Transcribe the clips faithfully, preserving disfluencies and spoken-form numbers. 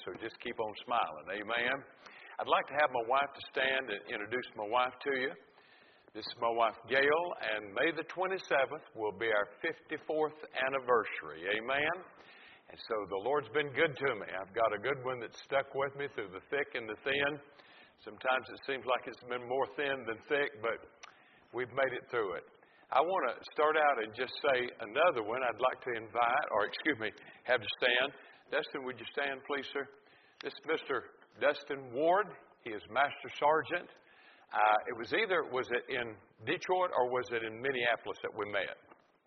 so just keep on smiling. Amen. I'd like to have my wife to stand and introduce my wife to you. This is my wife, Gail, and May the twenty-seventh will be our fifty-fourth anniversary. Amen. And so the Lord's been good to me. I've got a good one that's stuck with me through the thick and the thin. Sometimes it seems like it's been more thin than thick, but we've made it through it. I want to start out and just say another one. I'd like to invite, or excuse me, have to stand. Dustin, would you stand, please, sir? This is Mister Dustin Ward. He is Master Sergeant. Uh, it was either, was it in Detroit or was it in Minneapolis that we met?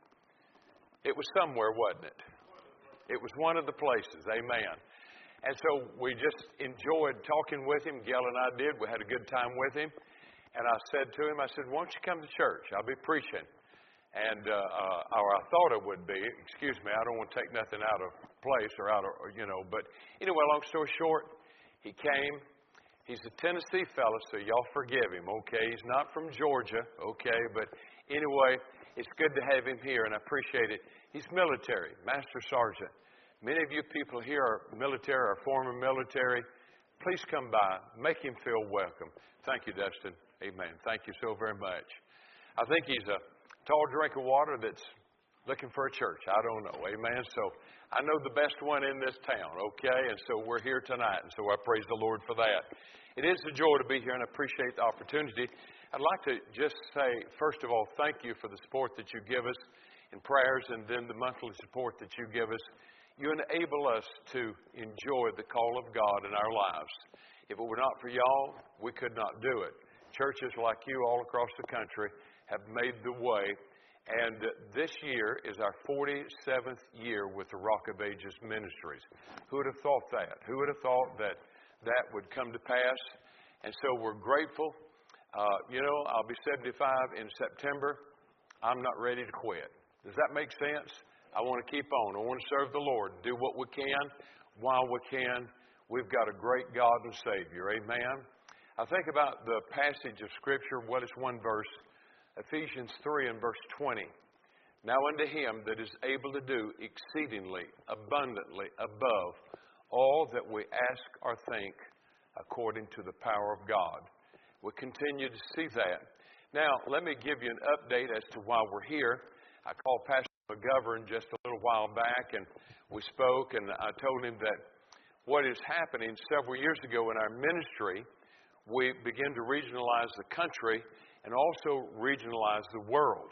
It was somewhere, wasn't it? It was one of the places. Amen. And so we just enjoyed talking with him. Gail and I did. We had a good time with him. And I said to him, I said, why don't you come to church? I'll be preaching. And, uh, uh, or I thought it would be. Excuse me, I don't want to take nothing out of place or out of, you know. But anyway, long story short, he came. He's a Tennessee fellow, so y'all forgive him, okay? He's not from Georgia, okay? But anyway, it's good to have him here, and I appreciate it. He's military, Master Sergeant. Many of you people here are military or former military. Please come by. Make him feel welcome. Thank you, Dustin. Amen. Thank you so very much. I think he's a tall drink of water that's looking for a church. I don't know. Amen. So I know the best one in this town, okay? And so we're here tonight, and so I praise the Lord for that. It is a joy to be here, and I appreciate the opportunity. I'd like to just say, first of all, thank you for the support that you give us in prayers and then the monthly support that you give us. You enable us to enjoy the call of God in our lives. If it were not for y'all, we could not do it. Churches like you all across the country have made the way. And this year is our forty-seventh year with the Rock of Ages Ministries. Who would have thought that? Who would have thought that that would come to pass? And so we're grateful. Uh, you know, I'll be seventy-five in September. I'm not ready to quit. Does that make sense? I want to keep on. I want to serve the Lord, do what we can while we can. We've got a great God and Savior. Amen. I think about the passage of Scripture. What is one verse? Ephesians three and verse twenty. Now unto him that is able to do exceedingly abundantly above all that we ask or think according to the power of God. We continue to see that. Now, let me give you an update as to why we're here. I called Pastor McGovern just a little while back, and we spoke, and I told him that what is happening several years ago in our ministry, we began to regionalize the country and also regionalize the world.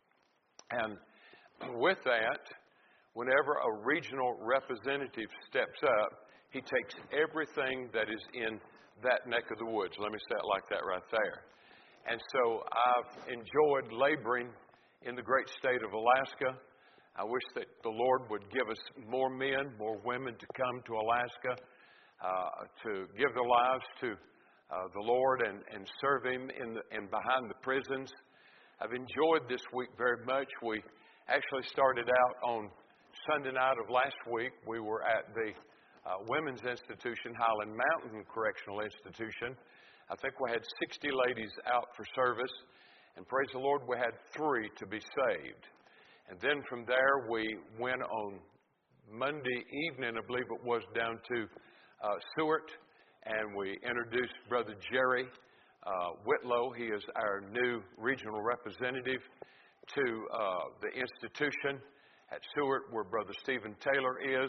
And with that, whenever a regional representative steps up, he takes everything that is in that neck of the woods. Let me say it like that right there. And so I've enjoyed laboring in the great state of Alaska. I wish that the Lord would give us more men, more women to come to Alaska, uh, to give their lives to Uh, the Lord and, and serve Him in, the, in behind the prisons. I've enjoyed this week very much. We actually started out on Sunday night of last week. We were at the uh, Women's Institution, Highland Mountain Correctional Institution. I think we had sixty ladies out for service. And praise the Lord, we had three to be saved. And then from there, we went on Monday evening, I believe it was, down to uh, Seward. And we introduced Brother Jerry uh, Whitlow. He is our new regional representative to uh, the institution at Seward, where Brother Stephen Taylor is.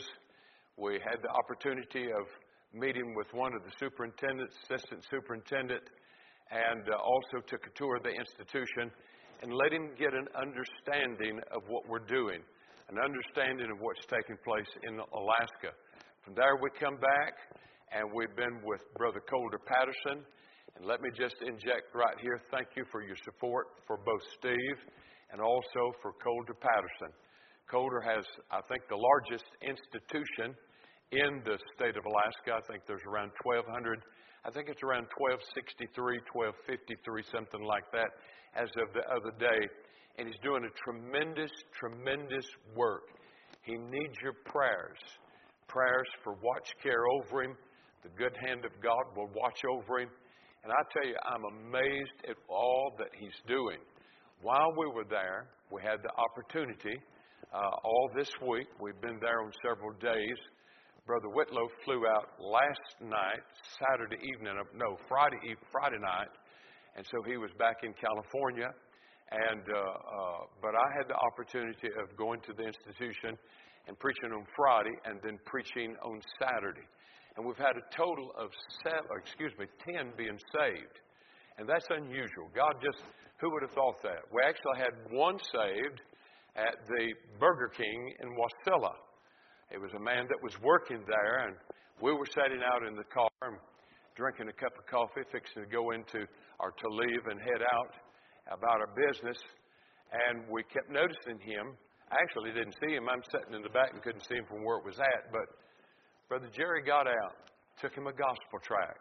We had the opportunity of meeting with one of the superintendents, assistant superintendent, and uh, also took a tour of the institution and let him get an understanding of what we're doing, an understanding of what's taking place in Alaska. From there, we come back. And we've been with Brother Colder Patterson. And let me just inject right here, thank you for your support for both Steve and also for Colder Patterson. Colder has, I think, the largest institution in the state of Alaska. I think there's around twelve hundred. I think it's around twelve sixty-three, twelve fifty-three, something like that, as of the other day. And he's doing a tremendous, tremendous work. He needs your prayers. Prayers for watch care over him. The good hand of God will watch over him. And I tell you, I'm amazed at all that he's doing. While we were there, we had the opportunity, uh, all this week, we've been there on several days, Brother Whitlow flew out last night, Saturday evening, no, Friday eve, Friday night, and so he was back in California. And uh, uh, but I had the opportunity of going to the institution and preaching on Friday, and then preaching on Saturday. And we've had a total of seven, or excuse me, ten being saved, and that's unusual. God just, who would have thought that? We actually had one saved at the Burger King in Wasilla. It was a man that was working there, and we were sitting out in the car and drinking a cup of coffee, fixing to go into or to leave and head out about our business. And we kept noticing him. I actually didn't see him. I'm sitting in the back and couldn't see him from where it was at. But Brother Jerry got out, took him a gospel tract,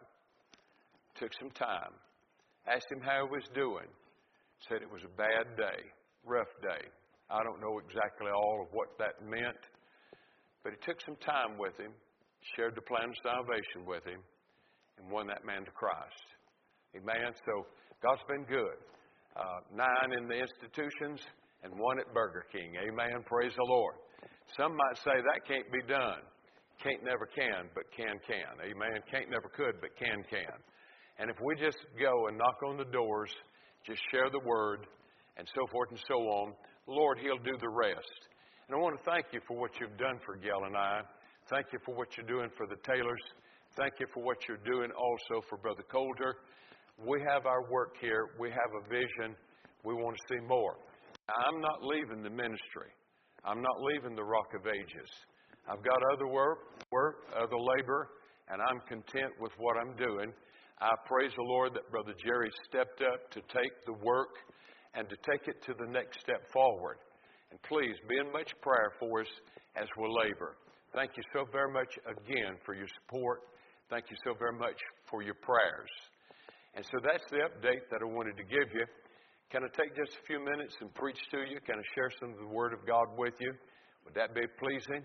took some time, asked him how he was doing, said it was a bad day, rough day. I don't know exactly all of what that meant. But he took some time with him, shared the plan of salvation with him, and won that man to Christ. Amen. So God's been good. Uh, nine in the institutions and one at Burger King. Amen. Praise the Lord. Some might say that can't be done. Can't never can, but can can. Amen. Can't never could, but can can. And if we just go and knock on the doors, just share the word, and so forth and so on, Lord, He'll do the rest. And I want to thank you for what you've done for Gail and I. Thank you for what you're doing for the Taylors. Thank you for what you're doing also for Brother Coulter. We have our work here. We have a vision. We want to see more. I'm not leaving the ministry. I'm not leaving the Rock of Ages. I've got other work, work, other labor, and I'm content with what I'm doing. I praise the Lord that Brother Jerry stepped up to take the work and to take it to the next step forward. And please be in much prayer for us as we labor. Thank you so very much again for your support. Thank you so very much for your prayers. And so that's the update that I wanted to give you. Can I take just a few minutes and preach to you? Can I share some of the Word of God with you? Would that be pleasing?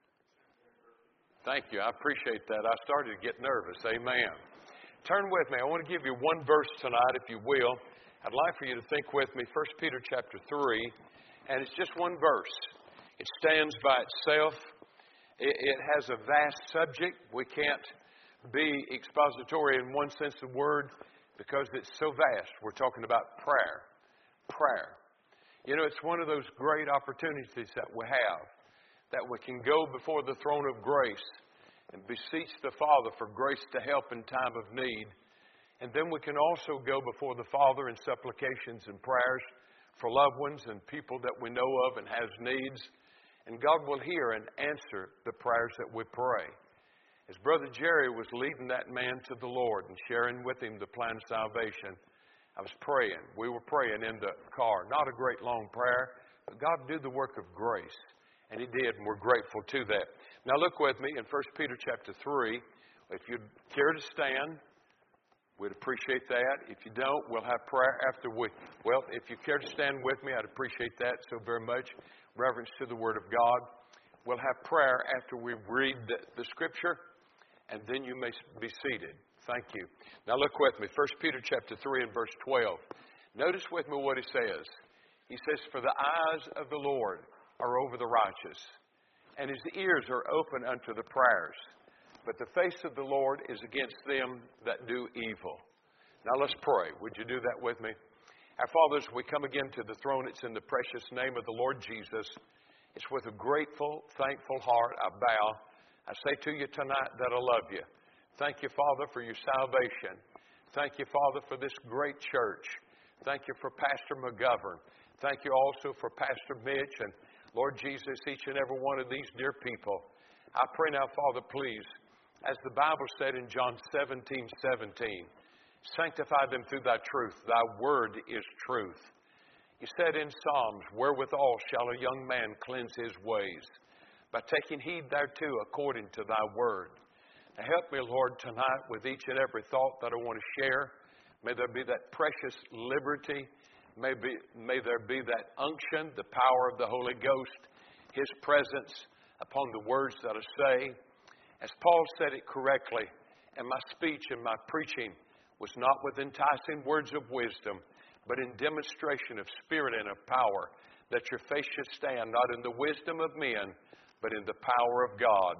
Thank you. I appreciate that. I started to get nervous. Amen. Turn with me. I want to give you one verse tonight, if you will. I'd like for you to think with me, First Peter chapter three. And it's just one verse. It stands by itself. It, it has a vast subject. We can't be expository in one sense of the word because it's so vast. We're talking about prayer. Prayer. You know, it's one of those great opportunities that we have, that we can go before the throne of grace and beseech the Father for grace to help in time of need. And then we can also go before the Father in supplications and prayers for loved ones and people that we know of and has needs. And God will hear and answer the prayers that we pray. As Brother Jerry was leading that man to the Lord and sharing with him the plan of salvation, I was praying. We were praying in the car. Not a great long prayer, but God did the work of grace. And He did, and we're grateful to that. Now look with me in First Peter chapter three. If you'd care to stand, we'd appreciate that. If you don't, we'll have prayer after we... Well, if you care to stand with me, I'd appreciate that so very much. Reverence to the Word of God. We'll have prayer after we read the, the Scripture, and then you may be seated. Thank you. Now look with me. First Peter chapter three and verse twelve. Notice with me what he says. He says, "For the eyes of the Lord are over the righteous, and His ears are open unto the prayers. But the face of the Lord is against them that do evil." Now let's pray. Would you do that with me? Our Father, as we come again to the throne, it's in the precious name of the Lord Jesus. It's with a grateful, thankful heart I bow. I say to you tonight that I love you. Thank you, Father, for your salvation. Thank you, Father, for this great church. Thank you for Pastor McGovern. Thank you also for Pastor Mitch and Lord Jesus, each and every one of these dear people. I pray now, Father, please, as the Bible said in John seventeen seventeen, sanctify them through thy truth. Thy word is truth. You said in Psalms, wherewithal shall a young man cleanse his ways? By taking heed thereto according to thy word. Now help me, Lord, tonight with each and every thought that I want to share. May there be that precious liberty. May, be, may there be that unction, the power of the Holy Ghost, His presence upon the words that I say. As Paul said it correctly, and my speech and my preaching was not with enticing words of wisdom, but in demonstration of spirit and of power, that your faith should stand not in the wisdom of men, but in the power of God.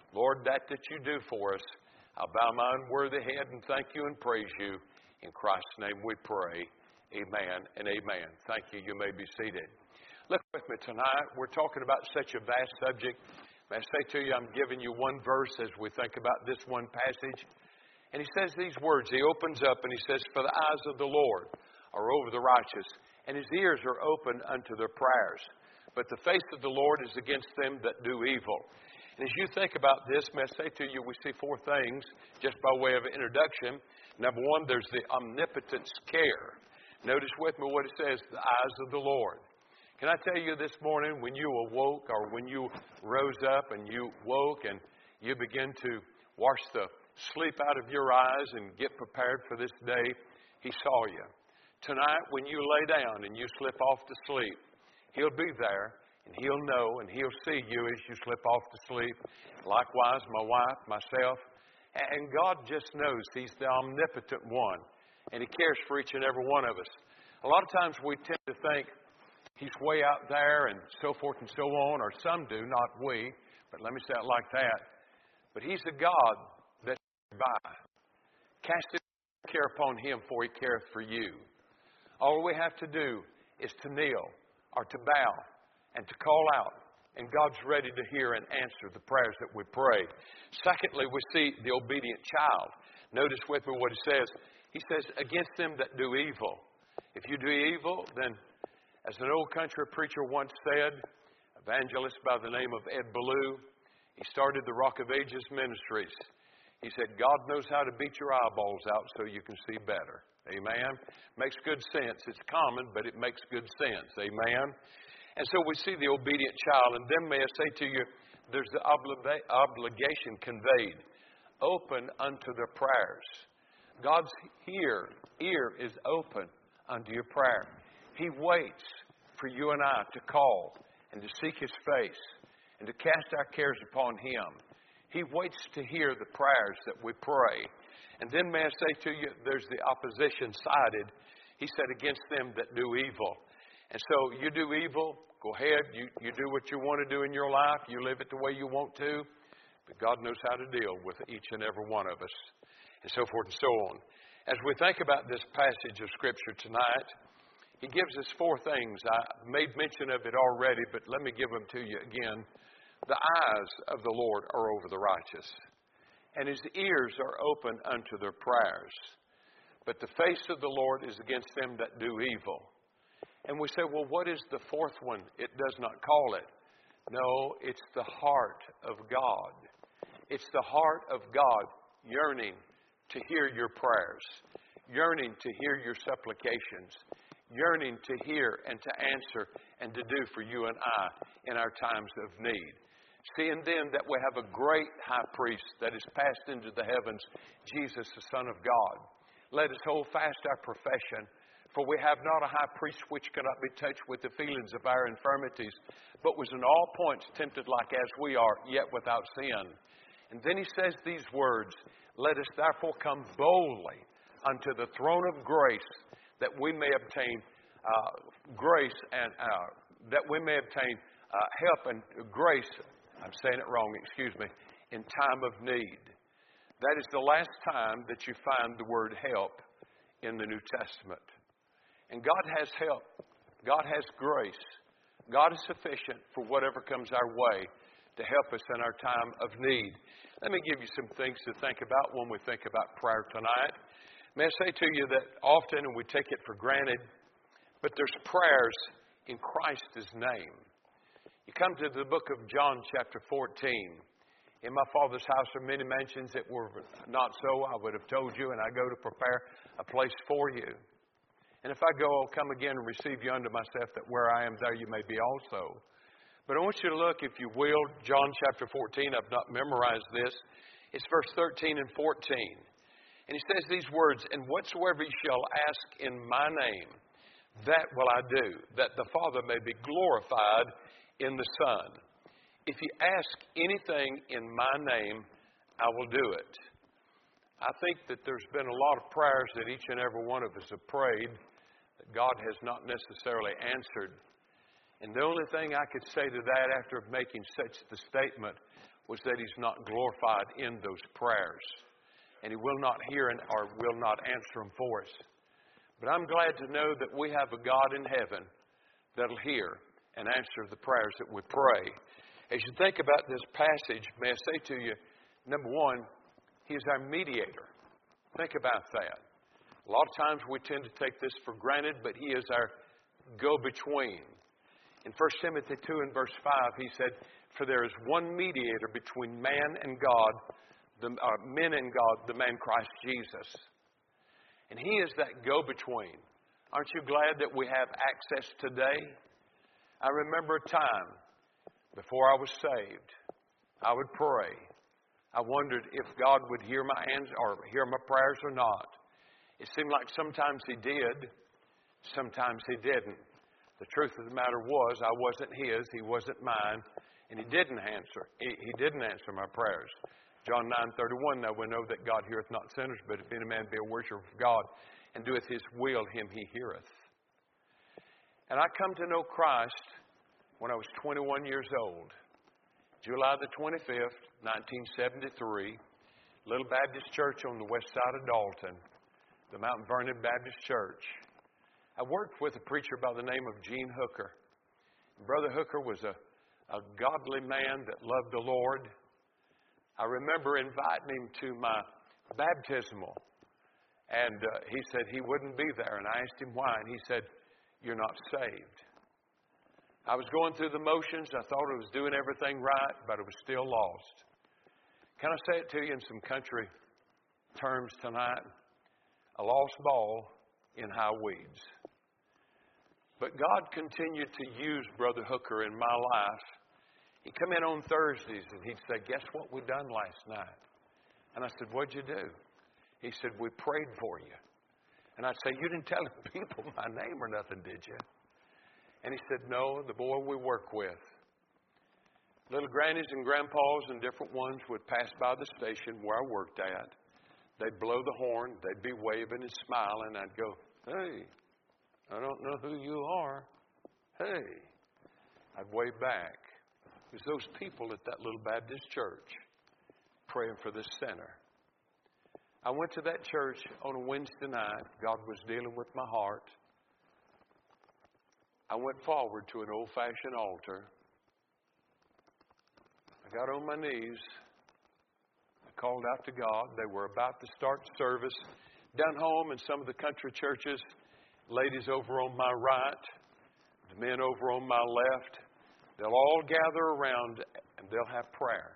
Lord, that that you do for us, I'll bow my unworthy head and thank you and praise you. In Christ's name we pray. Amen and amen. Thank you. You may be seated. Look with me tonight. We're talking about such a vast subject. May I say to you, I'm giving you one verse as we think about this one passage. And he says these words. He opens up and he says, for the eyes of the Lord are over the righteous, and his ears are open unto their prayers. But the face of the Lord is against them that do evil. And as you think about this, may I say to you, we see four things just by way of introduction. Number one, there's the omnipotence care. Notice with me what it says, the eyes of the Lord. Can I tell you this morning, when you awoke or when you rose up and you woke and you begin to wash the sleep out of your eyes and get prepared for this day, he saw you. Tonight, when you lay down and you slip off to sleep, he'll be there and he'll know and he'll see you as you slip off to sleep. Likewise, my wife, myself, and God just knows he's the omnipotent one and he cares for each and every one of us. A lot of times we tend to think he's way out there and so forth and so on, or some do, not we, but let me say it like that. But he's a God that's by. Cast his care upon him, for he careth for you. All we have to do is to kneel or to bow and to call out, and God's ready to hear and answer the prayers that we pray. Secondly, we see the obedient child. Notice with me what he says. He says, against them that do evil. If you do evil, then as an old country preacher once said, evangelist by the name of Ed Ballou, he started the Rock of Ages Ministries. He said, God knows how to beat your eyeballs out so you can see better. Amen. Makes good sense. It's common, but it makes good sense. Amen. And so we see the obedient child. And then may I say to you, there's the obli- obligation conveyed. Open unto their prayers. God's ear, ear is open unto your prayer. He waits for you and I to call and to seek his face and to cast our cares upon him. He waits to hear the prayers that we pray. And then may I say to you, there's the opposition sided. He said, against them that do evil. And so you do evil, go ahead. You, you do what you want to do in your life. You live it the way you want to. But God knows how to deal with each and every one of us. And so forth and so on. As we think about this passage of Scripture tonight, he gives us four things. I made mention of it already, but let me give them to you again. The eyes of the Lord are over the righteous, and his ears are open unto their prayers. But the face of the Lord is against them that do evil. And we say, well, what is the fourth one? It does not call it. No, it's the heart of God. It's the heart of God yearning to hear your prayers, yearning to hear your supplications, yearning to hear and to answer and to do for you and I in our times of need. Seeing then that we have a great high priest that is passed into the heavens, Jesus, the Son of God. Let us hold fast our profession, for we have not a high priest which cannot be touched with the feelings of our infirmities, but was in all points tempted like as we are, yet without sin. And then he says these words, let us therefore come boldly unto the throne of grace, that we may obtain uh, grace and uh, that we may obtain uh, help and grace. I'm saying it wrong, excuse me, in time of need. That is the last time that you find the word help in the New Testament. And God has help. God has grace. God is sufficient for whatever comes our way to help us in our time of need. Let me give you some things to think about when we think about prayer tonight. May I say to you that often, and we take it for granted, but there's prayers in Christ's name. You come to the book of John chapter fourteen. In my Father's house are many mansions. That were not so, I would have told you, and I go to prepare a place for you. And if I go, I'll come again and receive you unto myself, that where I am, there you may be also. But I want you to look, if you will, John chapter fourteen. I've not memorized this. It's verse thirteen and fourteen. And he says these words, and whatsoever ye shall ask in my name, that will I do, that the Father may be glorified in the Son. If you ask anything in my name, I will do it. I think that there's been a lot of prayers that each and every one of us have prayed that God has not necessarily answered. And the only thing I could say to that after making such the statement, was that He's not glorified in those prayers. And He will not hear and, or will not answer them for us. But I'm glad to know that we have a God in heaven that'll hear and answer the prayers that we pray. As you think about this passage, may I say to you, number one, He is our mediator. Think about that. A lot of times we tend to take this for granted, but He is our go-between. In First Timothy two and verse five, he said, "For there is one mediator between man and God, the, uh, men and God, the man Christ Jesus." And He is that go-between. Aren't you glad that we have access today? I remember a time before I was saved, I would pray. I wondered if God would hear my answer or hear my prayers or not. It seemed like sometimes He did, sometimes He didn't. The truth of the matter was, I wasn't His, He wasn't mine, and He didn't answer. He, he didn't answer my prayers. John nine thirty-one, "Now we know that God heareth not sinners, but if any man be a worshiper of God and doeth His will, him He heareth." And I come to know Christ when I was twenty-one years old. July the twenty-fifth, nineteen seventy-three, Little Baptist Church on the west side of Dalton, the Mount Vernon Baptist Church. I worked with a preacher by the name of Gene Hooker. Brother Hooker was a, a godly man that loved the Lord. I remember inviting him to my baptismal, and uh, he said he wouldn't be there, and I asked him why, and he said, "You're not saved." I was going through the motions. I thought I was doing everything right, but I was still lost. Can I say it to you in some country terms tonight? A lost ball in high weeds. But God continued to use Brother Hooker in my life. He'd come in on Thursdays and he'd say, "Guess what we done last night?" And I said, "What'd you do?" He said, "We prayed for you." And I'd say, "You didn't tell the people my name or nothing, did you?" And he said, "No, the boy we work with." Little grannies and grandpas and different ones would pass by the station where I worked at. They'd blow the horn. They'd be waving and smiling. I'd go, "Hey, I don't know who you are. Hey." I'd wave back. It was those people at that little Baptist church praying for this sinner. I went to that church on a Wednesday night. God was dealing with my heart. I went forward to an old-fashioned altar. I got on my knees. I called out to God. They were about to start service. Down home in some of the country churches, ladies over on my right, the men over on my left, they'll all gather around and they'll have prayer.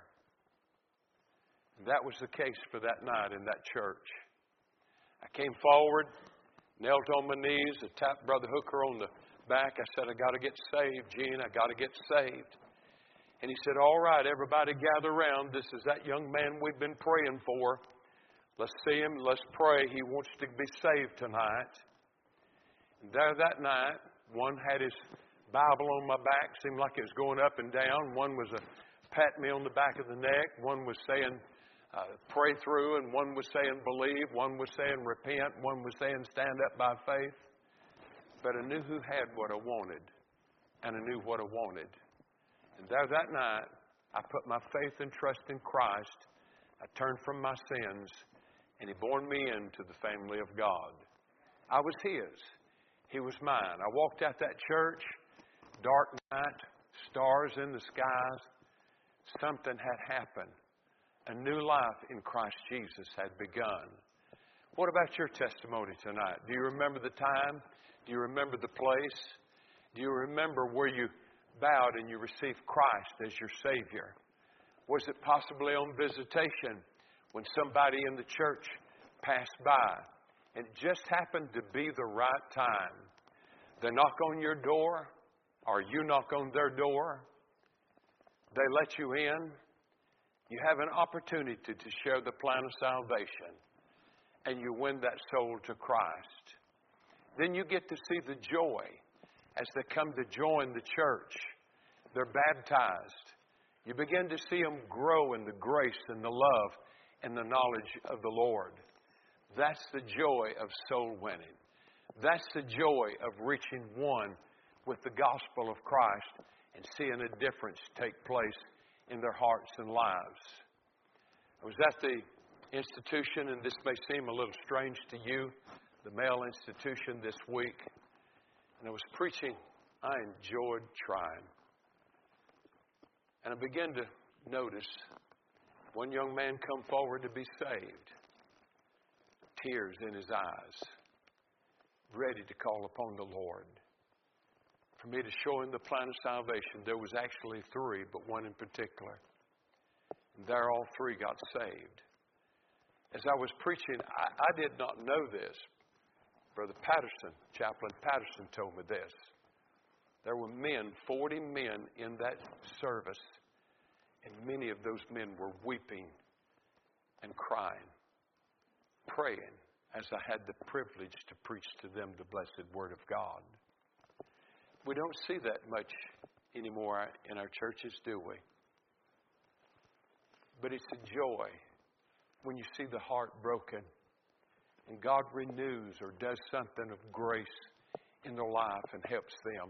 And that was the case for that night in that church. I came forward, knelt on my knees, I tapped Brother Hooker on the back. I said, "I got to get saved, Gene. I got to get saved." And he said, "All right, everybody gather around. This is that young man we've been praying for. Let's see him. Let's pray. He wants to be saved tonight." And there that night, one had his Bible on my back. Seemed like it was going up and down. One was a patting me on the back of the neck. One was saying, uh, "Pray through." And one was saying, "Believe." One was saying, "Repent." One was saying, "Stand up by faith." But I knew who had what I wanted, and I knew what I wanted. And there that night, I put my faith and trust in Christ. I turned from my sins, and He born me into the family of God. I was His. He was mine. I walked out that church, dark night, stars in the skies. Something had happened. A new life in Christ Jesus had begun. What about your testimony tonight? Do you remember the time? Do you remember the place? Do you remember where you bowed and you received Christ as your Savior? Was it possibly on visitation when somebody in the church passed by and it just happened to be the right time? They knock on your door or you knock on their door. They let you in. You have an opportunity to share the plan of salvation and you win that soul to Christ. Then you get to see the joy as they come to join the church. They're baptized. You begin to see them grow in the grace and the love and the knowledge of the Lord. That's the joy of soul winning. That's the joy of reaching one with the gospel of Christ and seeing a difference take place in their hearts and lives. I was at the institution, and this may seem a little strange to you, the male institution this week, and I was preaching. I enjoyed trying. And I began to notice one young man come forward to be saved, tears in his eyes, ready to call upon the Lord. For me to show him the plan of salvation, there was actually three, but one in particular. And there all three got saved. As I was preaching, I, I did not know this. Brother Patterson, Chaplain Patterson, told me this. There were men, forty men in that service, and many of those men were weeping and crying, praying, as I had the privilege to preach to them the blessed Word of God. We don't see that much anymore in our churches, do we? But it's a joy when you see the heart broken and God renews or does something of grace in their life and helps them.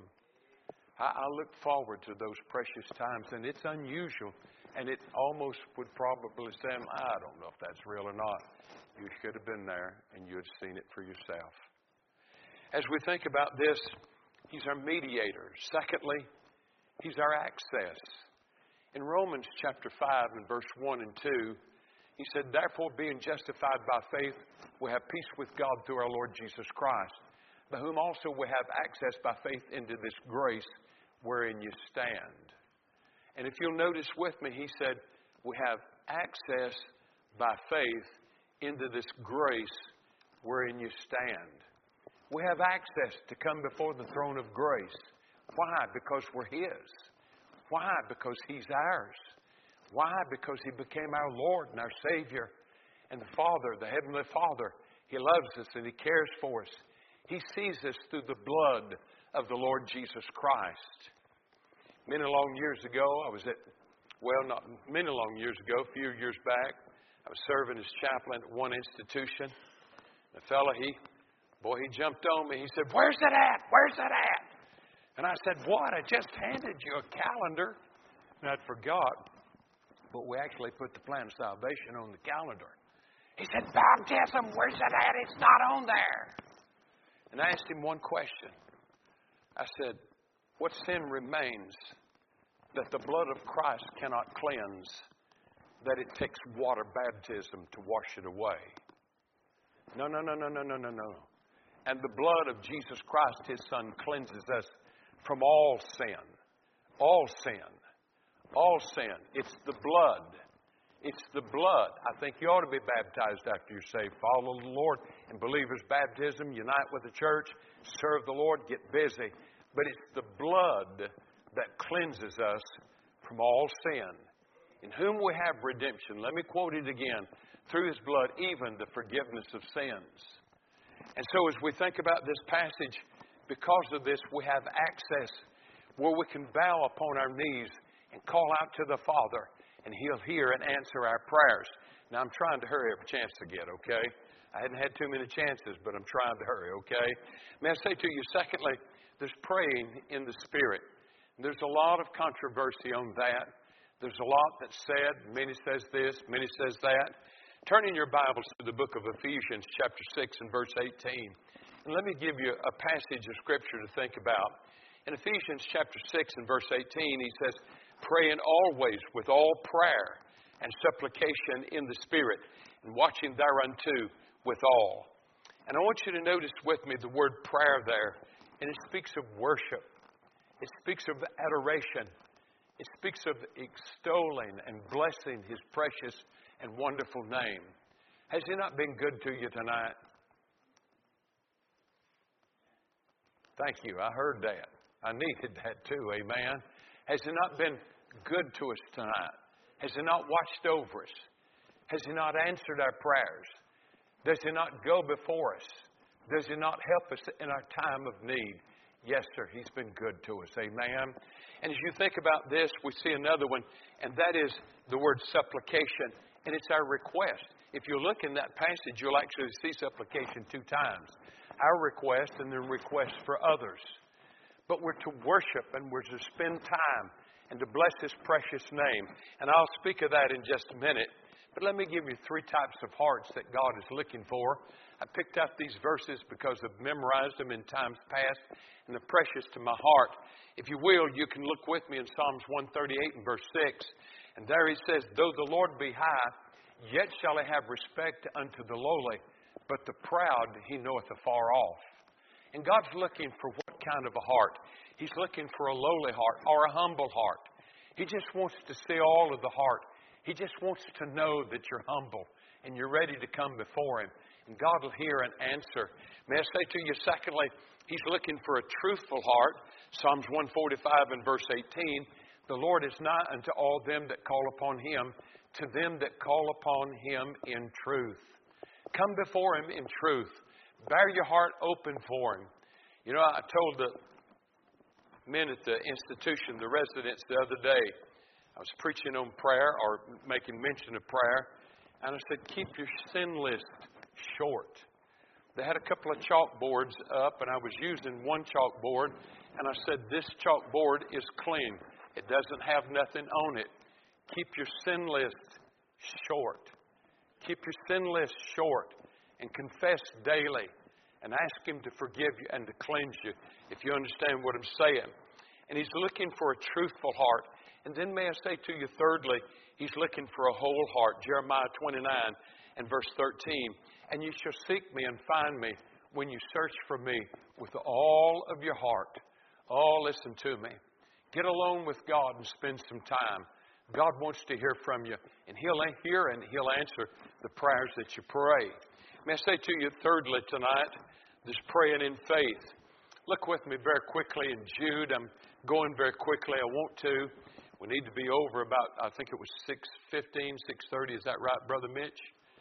I, I look forward to those precious times, and it's unusual, and it almost would probably say, I don't know if that's real or not. You should have been there, and you had seen it for yourself. As we think about this, He's our mediator. Secondly, He's our access. In Romans chapter five and verse one and two, he said, therefore, being justified by faith, we have peace with God through our Lord Jesus Christ, by whom also we have access by faith into this grace wherein you stand. And if you'll notice with me, he said, we have access by faith into this grace wherein you stand. We have access to come before the throne of grace. Why? Because we're His. Why? Because He's ours. Why? Because He became our Lord and our Savior. And the Father, the Heavenly Father, He loves us and He cares for us. He sees us through the blood of the Lord Jesus Christ. Many long years ago, I was at, well, not many long years ago, a few years back, I was serving as chaplain at one institution. The fellow, he, boy, he jumped on me. He said, where's it at? Where's it at? And I said, what? I just handed you a calendar. And I'd forgot. But we actually put the plan of salvation on the calendar. He said, baptism, where's it at? It's not on there. And I asked him one question. I said, what sin remains that the blood of Christ cannot cleanse, that it takes water baptism to wash it away? No, no, no, no, no, no, no, no. And the blood of Jesus Christ, His Son, cleanses us from all sin. All sin. All sin. It's the blood. It's the blood. I think you ought to be baptized after you're saved. Follow the Lord in believer's baptism. Unite with the church. Serve the Lord. Get busy. But it's the blood that cleanses us from all sin. In whom we have redemption. Let me quote it again. Through His blood, even the forgiveness of sins. And so as we think about this passage, because of this, we have access where we can bow upon our knees and call out to the Father, and He'll hear and answer our prayers. Now, I'm trying to hurry every chance to get, okay? I hadn't had too many chances, but I'm trying to hurry, okay? May I say to you, secondly, there's praying in the Spirit. There's a lot of controversy on that. There's a lot that's said. Many says this, many says that. Turn in your Bibles to the book of Ephesians, chapter six and verse eighteen. And let me give you a passage of Scripture to think about. In Ephesians chapter six and verse eighteen, he says, praying always with all prayer and supplication in the Spirit, and watching thereunto with all. And I want you to notice with me the word prayer there. And it speaks of worship. It speaks of adoration. It speaks of extolling and blessing His precious and wonderful name. Has He not been good to you tonight? Thank you. I heard that. I needed that too. Amen. Has He not been good to us tonight? Has He not watched over us? Has He not answered our prayers? Does He not go before us? Does He not help us in our time of need? Yes, sir. He's been good to us. Amen. And as you think about this, we see another one, and that is the word supplication. And it's our request. If you look in that passage, you'll actually see supplication two times. Our request and then request for others. But we're to worship and we're to spend time and to bless His precious name. And I'll speak of that in just a minute. But let me give you three types of hearts that God is looking for. I picked out these verses because I've memorized them in times past, and they're precious to my heart. If you will, you can look with me in Psalms one thirty-eight and verse six. And there he says, though the Lord be high, yet shall He have respect unto the lowly, but the proud He knoweth afar off. And God's looking for what kind of a heart? He's looking for a lowly heart or a humble heart. He just wants to see all of the heart. He just wants to know that you're humble and you're ready to come before Him. And God will hear and answer. May I say to you, secondly, He's looking for a truthful heart. Psalms one forty-five and verse eighteen, the Lord is nigh unto all them that call upon Him, to them that call upon Him in truth. Come before Him in truth. Bear your heart open for Him. You know, I told the men at the institution, the residents, the other day, I was preaching on prayer or making mention of prayer, and I said, keep your sin list short. They had a couple of chalkboards up, and I was using one chalkboard, and I said, this chalkboard is clean. It doesn't have nothing on it. Keep your sin list short. Keep your sin list short and confess daily and ask Him to forgive you and to cleanse you, if you understand what I'm saying. And He's looking for a truthful heart. And then may I say to you, thirdly, He's looking for a whole heart. Jeremiah twenty-nine and verse thirteen. And you shall seek me and find me when you search for me with all of your heart. Oh, listen to me. Get alone with God and spend some time. God wants to hear from you. And He'll hear and He'll answer the prayers that you pray. May I say to you, thirdly, tonight, this praying in faith. Look with me very quickly in Jude. I'm going very quickly. I want to. We need to be over about, I think it was six fifteen, six thirty. Is that right, Brother Mitch?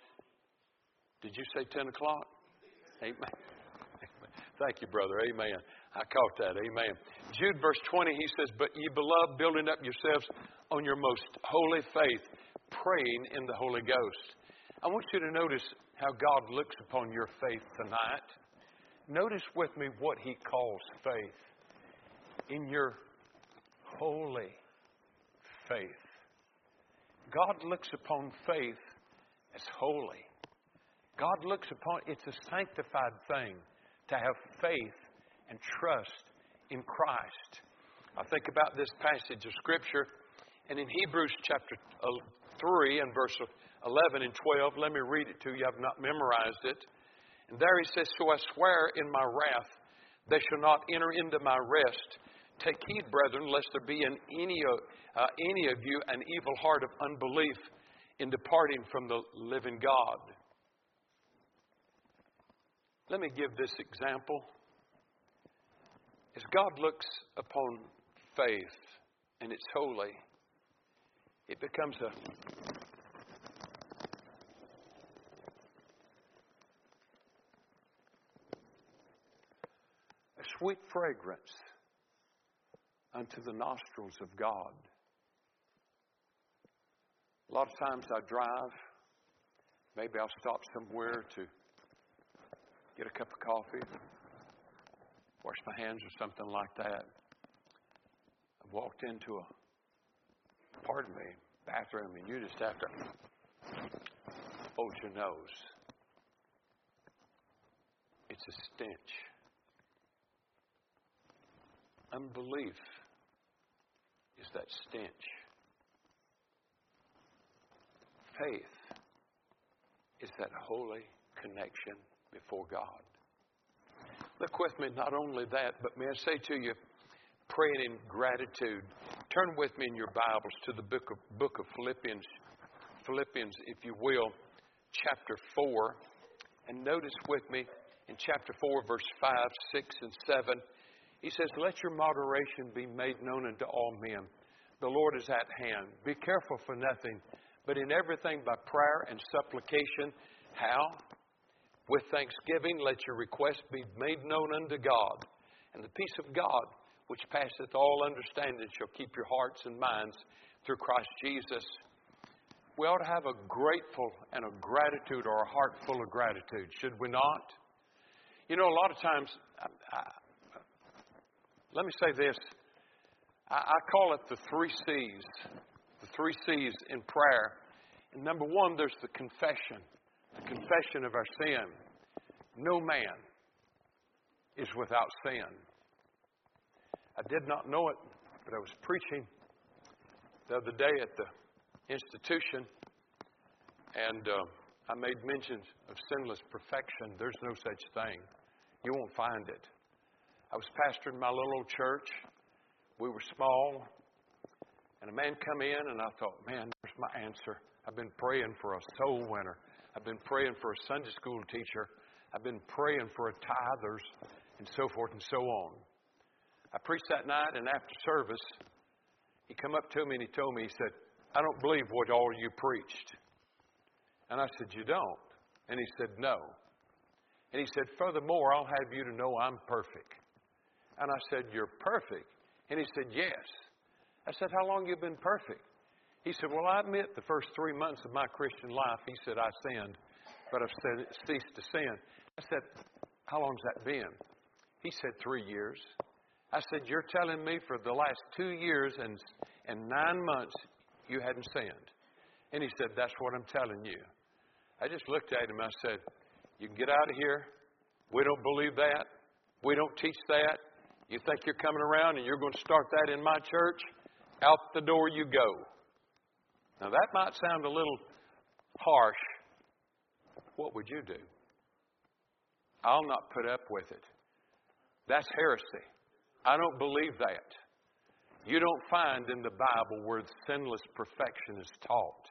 Did you say ten o'clock? Amen. Thank you, brother. Amen. I caught that. Amen. Jude verse twenty, he says, but ye beloved, building up yourselves on your most holy faith, praying in the Holy Ghost. I want you to notice how God looks upon your faith tonight. Notice with me what He calls faith. In your holy faith. God looks upon faith as holy. God looks upon, it's a sanctified thing to have faith and trust in Christ. I think about this passage of Scripture, and in Hebrews chapter three and verse eleven and twelve, let me read it to you. I've not memorized it. And there he says, so I swear in my wrath, they shall not enter into my rest. Take heed, brethren, lest there be in any, uh, any of you an evil heart of unbelief in departing from the living God. Let me give this example. As God looks upon faith and it's holy, it becomes a a sweet fragrance unto the nostrils of God. A lot of times I drive, maybe I'll stop somewhere to get a cup of coffee, wash my hands or something like that. I've walked into a, pardon me, bathroom, and you just have to hold your nose. It's a stench. Unbelief is that stench. Faith is that holy connection before God. Look with me, not only that, but may I say to you, praying in gratitude. Turn with me in your Bibles to the book of, book of Philippians, Philippians, if you will, chapter four. And notice with me in chapter four, verse five, six, and seven, he says, let your moderation be made known unto all men. The Lord is at hand. Be careful for nothing, but in everything by prayer and supplication. How? With thanksgiving, let your requests be made known unto God. And the peace of God, which passeth all understanding, shall keep your hearts and minds through Christ Jesus. We ought to have a grateful and a gratitude, or a heart full of gratitude, should we not? You know, a lot of times, I, I, let me say this. I, I call it the three C's. The three C's in prayer. And number one, there's the confession. The confession of our sin. No man is without sin. I did not know it, but I was preaching the other day at the institution, and uh, I made mentions of sinless perfection. There's no such thing. You won't find it. I was pastoring my little old church. We were small, and a man come in, and I thought, man, there's my answer. I've been praying for a soul winner. I've been praying for a Sunday school teacher. I've been praying for a tithers, and so forth and so on. I preached that night, and after service, he come up to me and he told me, he said, I don't believe what all you preached. And I said, you don't? And he said, no. And he said, furthermore, I'll have you to know I'm perfect. And I said, you're perfect? And he said, yes. I said, how long have you been perfect? He said, well, I admit the first three months of my Christian life, he said, I sinned, but I've said, ceased to sin. I said, how long's that been? He said, three years. I said, you're telling me for the last two years and, and nine months you hadn't sinned? And he said, that's what I'm telling you. I just looked at him and I said, you can get out of here. We don't believe that. We don't teach that. You think you're coming around and you're going to start that in my church? Out the door you go. Now that might sound a little harsh. What would you do? I'll not put up with it. That's heresy. I don't believe that. You don't find in the Bible where sinless perfection is taught.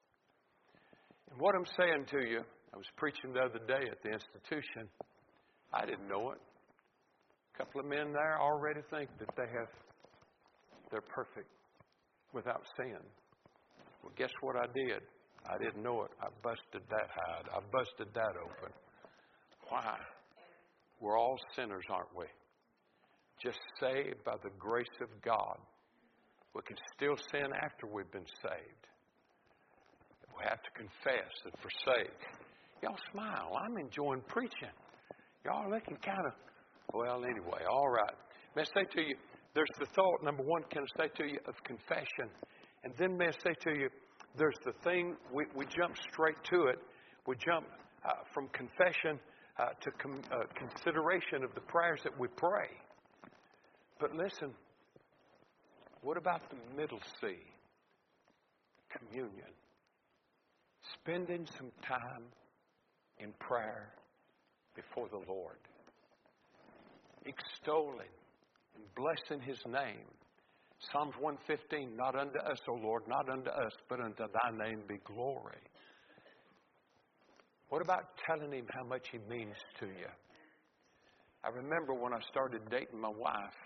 And what I'm saying to you, I was preaching the other day at the institution. I didn't know it. A couple of men there already think that they have, they're perfect without sin. Well, guess what I did? I didn't know it. I busted that hide. I busted that open. Why? We're all sinners, aren't we? Just saved by the grace of God. We can still sin after we've been saved. We have to confess and forsake. Y'all smile. I'm enjoying preaching. Y'all looking kind of, well, anyway, all right. May I say to you, there's the thought, number one, can I say to you, of confession. And then may I say to you, there's the thing, we, we jump straight to it. We jump uh, from confession uh, to com, uh, consideration of the prayers that we pray. But listen, what about the middle C? Communion. Spending some time in prayer before the Lord. Extolling and blessing His name. Psalms one fifteen, not unto us, O Lord, not unto us, but unto Thy name be glory. What about telling Him how much He means to you? I remember when I started dating my wife,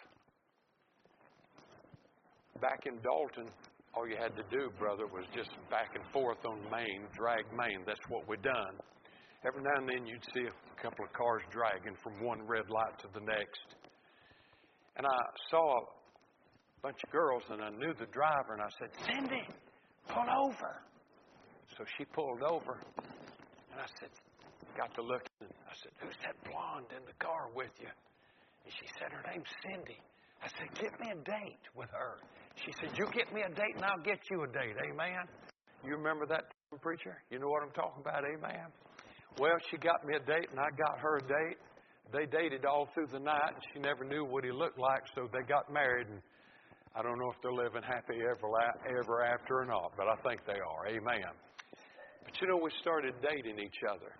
back in Dalton, all you had to do, brother, was just back and forth on Main, drag Main. That's what we done. Every now and then you'd see a couple of cars dragging from one red light to the next. And I saw a bunch of girls, and I knew the driver, and I said, Cindy, pull over. So she pulled over, and I said, got to looking, and I said, who's that blonde in the car with you? And she said, her name's Cindy. I said, get me a date with her. She said, you get me a date and I'll get you a date. Amen. You remember that, preacher? You know what I'm talking about? Amen. Well, she got me a date and I got her a date. They dated all through the night and she never knew what he looked like, so they got married. And I don't know if they're living happy ever, ever after or not, but I think they are. Amen. But you know, we started dating each other.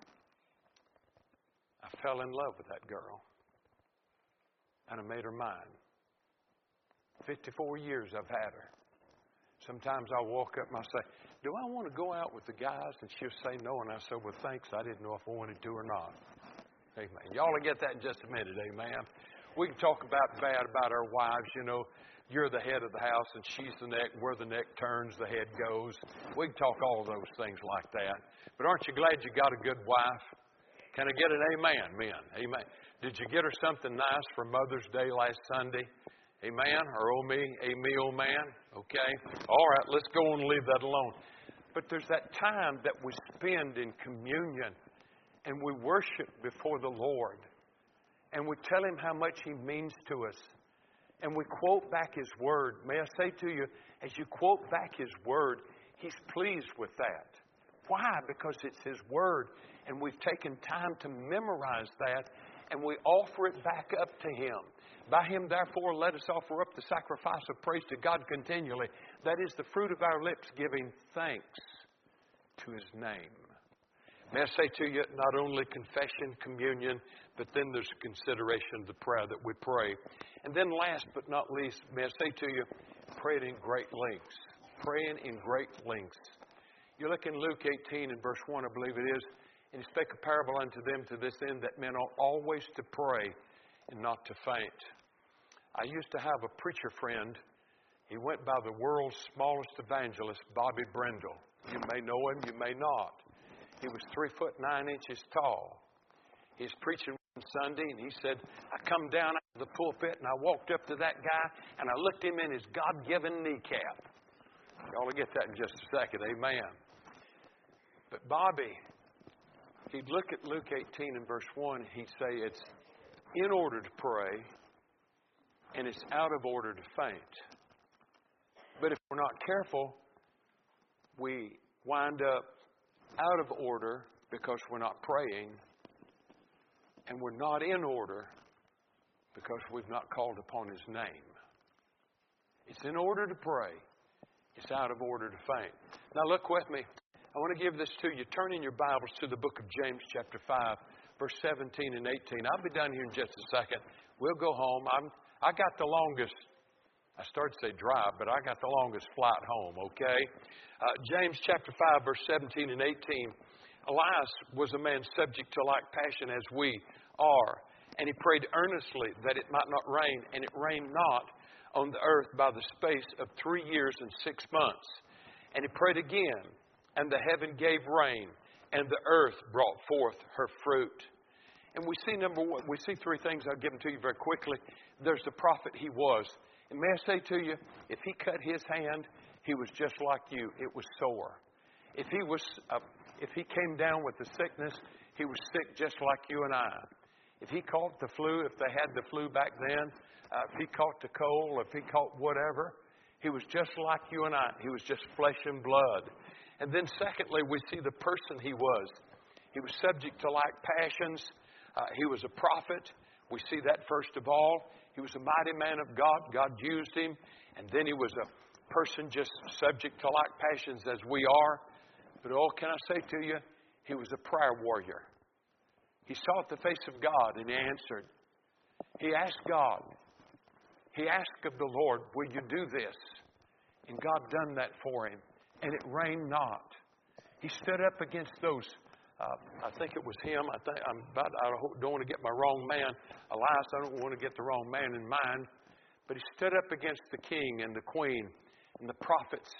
I fell in love with that girl. And I made her mine. fifty-four years I've had her. Sometimes I'll walk up and I'll say, do I want to go out with the guys? And she'll say no. And I say, well, thanks. I didn't know if I wanted to or not. Amen. Y'all will get that in just a minute. Amen. We can talk about bad about our wives. You know, you're the head of the house and she's the neck. Where the neck turns, the head goes. We can talk all those things like that. But aren't you glad you got a good wife? Can I get an amen, men? Amen. Did you get her something nice for Mother's Day last Sunday? Amen? Or oh me, a me, oh man? Okay? All right, let's go on and leave that alone. But there's that time that we spend in communion and we worship before the Lord. And we tell Him how much He means to us. and we quote back His Word, may I say to you, as you quote back His Word, He's pleased with that. Why? Because it's His Word, and we've taken time to memorize that, and we offer it back up to Him. By Him, therefore, let us offer up the sacrifice of praise to God continually. That is the fruit of our lips, giving thanks to His name. May I say to you, not only confession, communion, but then there's consideration of the prayer that we pray. And then last but not least, may I say to you, praying in great lengths. Praying in great lengths. You look in Luke eighteen and verse one, I believe it is, and He spake a parable unto them to this end, that men ought always to pray and not to faint. I used to have a preacher friend. He went by the world's smallest evangelist, Bobby Brendel. You may know him, you may not. He was three foot nine inches tall. He was preaching one Sunday, and he said, I come down out of the pulpit, and I walked up to that guy, and I looked him in his God-given kneecap. Y'all will get that in just a second. Amen. But Bobby, he'd look at Luke eighteen and verse one, he'd say it's in order to pray, and it's out of order to faint. But if we're not careful, we wind up out of order because we're not praying, and we're not in order because we've not called upon His name. It's in order to pray. It's out of order to faint. Now look with me. I want to give this to you. Turn in your Bibles to the book of James chapter five, verse seventeen and eighteen. I'll be done here in just a second. We'll go home. I'm, I got the longest, I started to say drive, but I got the longest flight home, okay? Uh, James chapter five, verse seventeen and eighteen. Elias was a man subject to like passion as we are. And he prayed earnestly that it might not rain, and it rained not on the earth by the space of three years and six months. And he prayed again, and the heaven gave rain, and the earth brought forth her fruit. And we see number one, we see three things. I'll give them to you very quickly. There's the prophet he was. And may I say to you, if he cut his hand, he was just like you. It was sore. If he was, uh, if he came down with the sickness, he was sick just like you and I. If he caught the flu, if they had the flu back then, uh, if he caught the cold, if he caught whatever, he was just like you and I. He was just flesh and blood. And then secondly, we see the person he was. He was subject to like passions. Uh, he was a prophet. We see that first of all. He was a mighty man of God. God used him. And then he was a person just subject to like passions as we are. But oh, can I say to you, he was a prayer warrior. He sought the face of God and he answered. He asked God. He asked of the Lord, will you do this? And God done that for him. And it rained not. He stood up against those. Uh, I think it was him. I think I'm about. I don't want to get my wrong man, Elias. I don't want to get the wrong man in mind. But he stood up against the king and the queen and the prophets.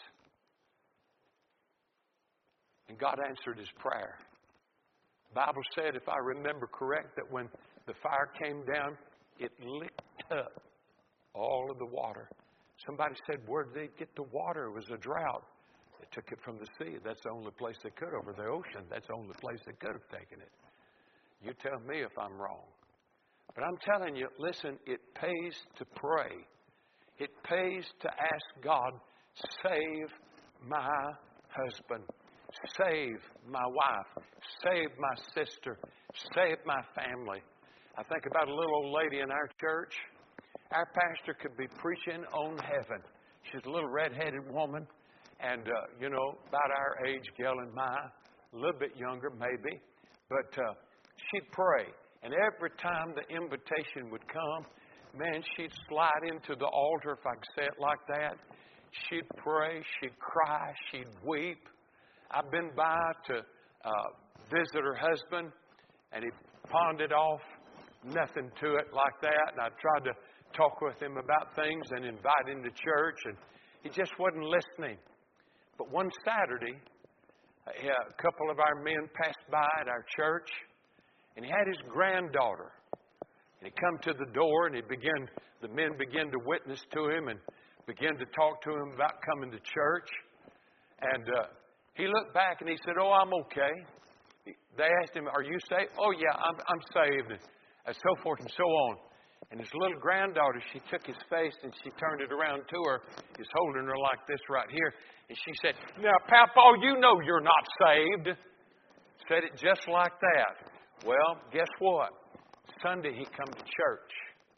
And God answered his prayer. The Bible said, if I remember correct, that when the fire came down, it licked up all of the water. Somebody said, where did they get the water? It was a drought. They took it from the sea. That's the only place they could. Over the ocean, that's the only place they could have taken it. You tell me if I'm wrong. But I'm telling you, listen, it pays to pray. It pays to ask God, save my husband. Save my wife. Save my sister. Save my family. I think about a little old lady in our church. Our pastor could be preaching on heaven. She's a little red-headed woman. And, uh, you know, about our age, Gail and my, a little bit younger maybe. But uh, she'd pray. And every time the invitation would come, man, she'd slide into the altar, if I could say it like that. She'd pray. She'd cry. She'd weep. I've been by to uh, visit her husband, and he pawned it off. Nothing to it like that. And I tried to talk with him about things and invite him to church, and he just wasn't listening. But one Saturday, a couple of our men passed by at our church, and he had his granddaughter. And he come to the door, and he began. The men began to witness to him and began to talk to him about coming to church. And uh, he looked back and he said, "Oh, I'm okay." They asked him, "Are you saved?" "Oh, yeah, I'm, I'm saved," and so forth and so on. And his little granddaughter, she took his face and she turned it around to her. He's holding her like this right here. And she said, "Now, Papa, you know you're not saved." Said it just like that. Well, guess what? Sunday he come to church.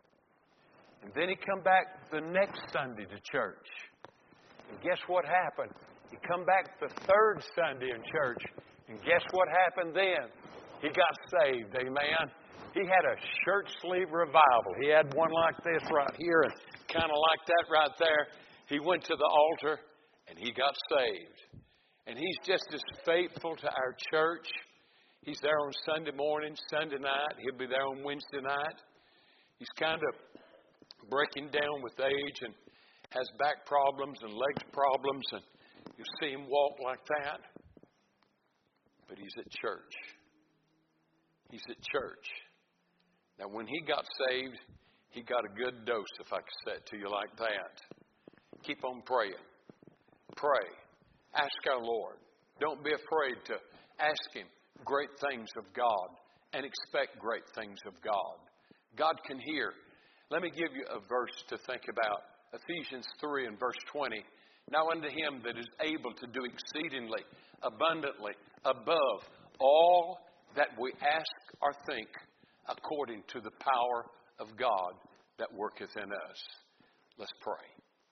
And then he come back the next Sunday to church. And guess what happened? He come back the third Sunday in church. And guess what happened then? He got saved. Amen. He had a shirt sleeve revival. He had one like this right here and kind of like that right there. He went to the altar and he got saved. And he's just as faithful to our church. He's there on Sunday morning, Sunday night. He'll be there on Wednesday night. He's kind of breaking down with age and has back problems and leg problems. And you see him walk like that. But he's at church. He's at church. Now, when he got saved, he got a good dose, if I could say it to you like that. Keep on praying. Pray. Ask our Lord. Don't be afraid to ask Him great things of God and expect great things of God. God can hear. Let me give you a verse to think about. Ephesians three and verse twenty. Now unto Him that is able to do exceedingly, abundantly, above all that we ask or think, according to the power of God that worketh in us. Let's pray.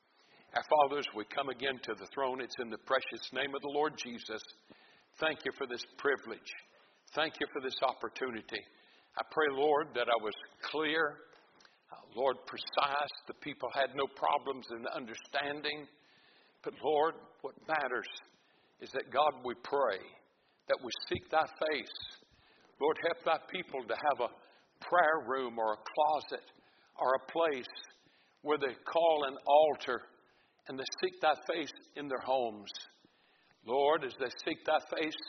Our Father, as we come again to the throne, it's in the precious name of the Lord Jesus. Thank you for this privilege. Thank you for this opportunity. I pray, Lord, that I was clear, uh, Lord, precise. The people had no problems in understanding. But, Lord, what matters is that, God, we pray that we seek Thy face. Lord, help Thy people to have a prayer room or a closet or a place where they call an altar and they seek Thy face in their homes. Lord, as they seek Thy face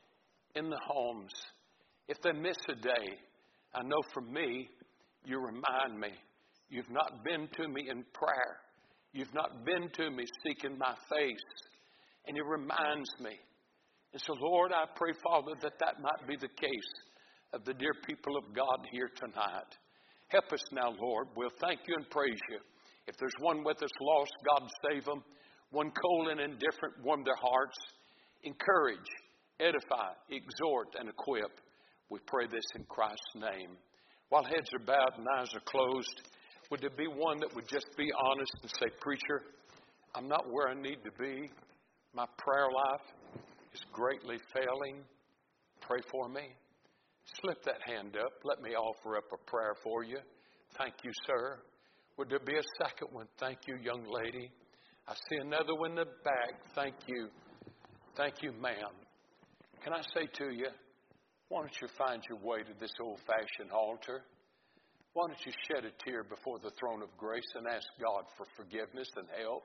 in the homes, if they miss a day, I know for me, you remind me, you've not been to me in prayer. You've not been to me seeking my face. And it reminds me. And so, Lord, I pray, Father, that that might be the case of the dear people of God here tonight. Help us now, Lord. We'll thank you and praise you. If there's one with us lost, God save them. One cold and indifferent, warm their hearts. Encourage, edify, exhort, and equip. We pray this in Christ's name. While heads are bowed and eyes are closed, would there be one that would just be honest and say, "Preacher, I'm not where I need to be. My prayer life is greatly failing. Pray for me." Slip that hand up. Let me offer up a prayer for you. Thank you, sir. Would there be a second one? Thank you, young lady. I see another one in the back. Thank you. Thank you, ma'am. Can I say to you, why don't you find your way to this old-fashioned altar? Why don't you shed a tear before the throne of grace and ask God for forgiveness and help?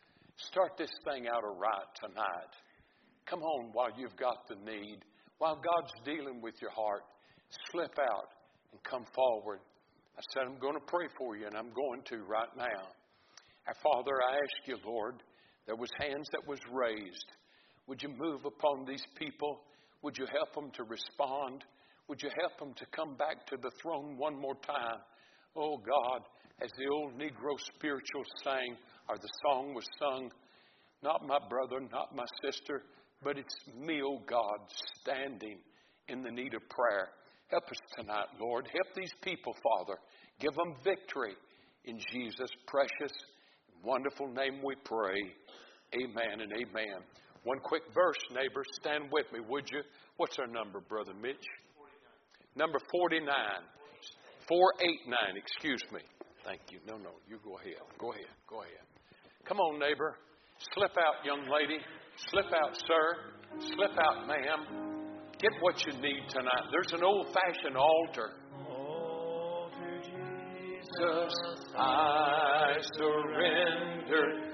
Start this thing out right tonight. Come on while you've got the need. While God's dealing with your heart, slip out and come forward. I said, I'm going to pray for you, and I'm going to right now. Our Father, I ask you, Lord, there was hands that was raised. Would you move upon these people? Would you help them to respond? Would you help them to come back to the throne one more time? Oh, God, as the old Negro spiritual sang, or the song was sung, not my brother, not my sister, but it's me, oh God, standing in the need of prayer. Help us tonight, Lord. Help these people, Father. Give them victory. In Jesus' precious, wonderful name we pray. Amen and amen. One quick verse, neighbors. Stand with me, would you? What's our number, Brother Mitch? forty-nine. Number forty-nine. four eighty-nine, excuse me. Thank you. No, no, you go ahead. Go ahead. Go ahead. Come on, neighbor. Slip out, young lady. Slip out, sir. Slip out, ma'am. Get what you need tonight. There's an old-fashioned altar. Oh, to Jesus I surrender.